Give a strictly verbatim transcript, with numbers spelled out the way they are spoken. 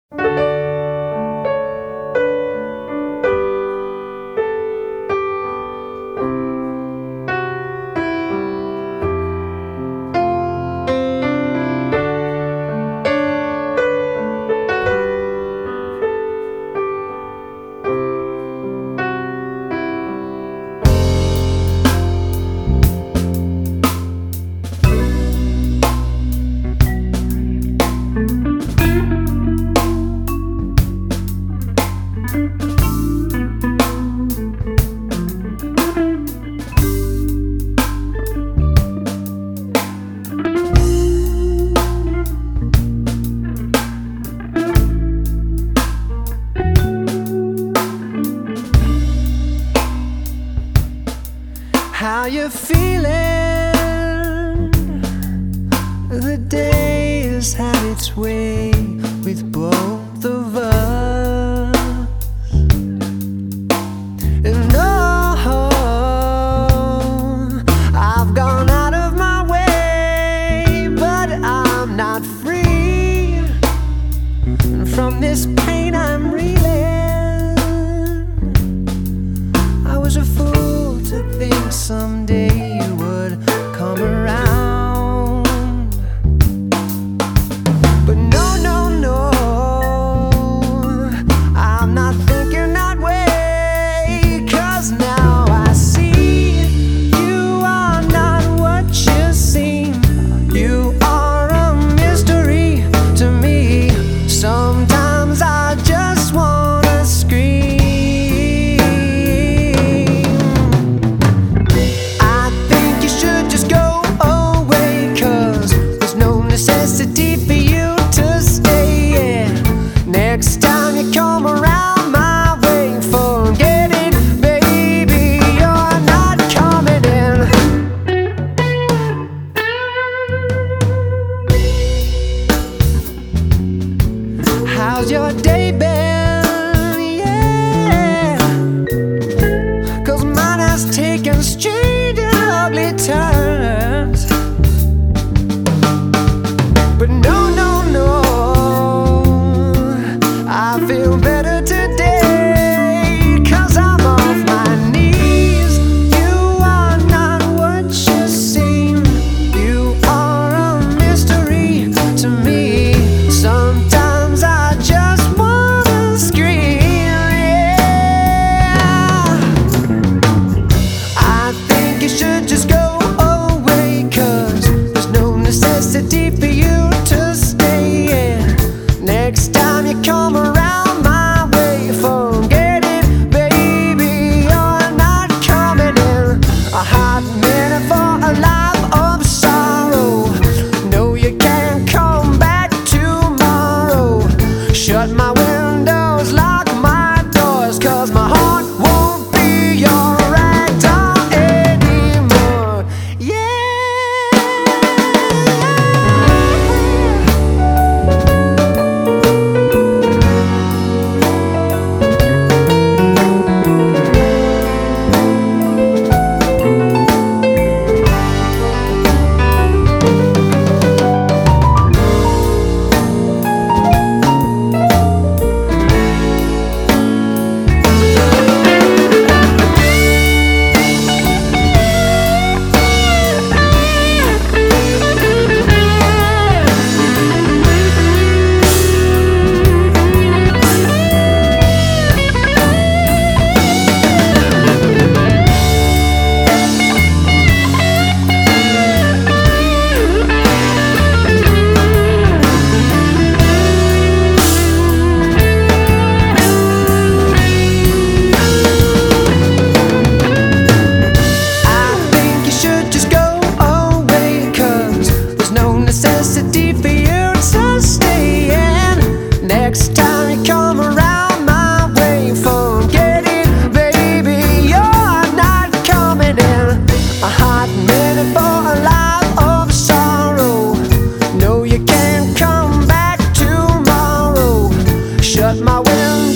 How you feeling? The day has had its way with both of us, and oh, I've gone out of my way, but I'm not free from this pain I'm reeling. I was a fool to think someday you would come around, but no, no, no, I'm not thinking that way, 'cause now I see you are not what you seem. You are a mystery to me. Sometimes I just wanna scream. Necessity for you to stay in. Next time you come around my way, forget it, baby, you're not coming in. How's your day been? Yeah, 'cause mine has taken strange and ugly turns. But no, no, no, I feel better today, 'cause I'm off my knees. You are not what you seem. You are a mystery to me. Sometimes I just wanna scream, yeah. I think you should just go away, 'cause there's no necessity for you to stay in. Next time you come around my way, forget it, baby, you're not coming in. A hot minute for a life of sorrow. No, you can't come back tomorrow. Shut my windows, lock my doors, 'cause my heart won't be your ragdoll anymore, yeah. Necessity for you to stay in. Next time you come around my way, forget it, baby, you're not coming in. A hot minute for a life of sorrow. No, you can't come back tomorrow. Shut my window.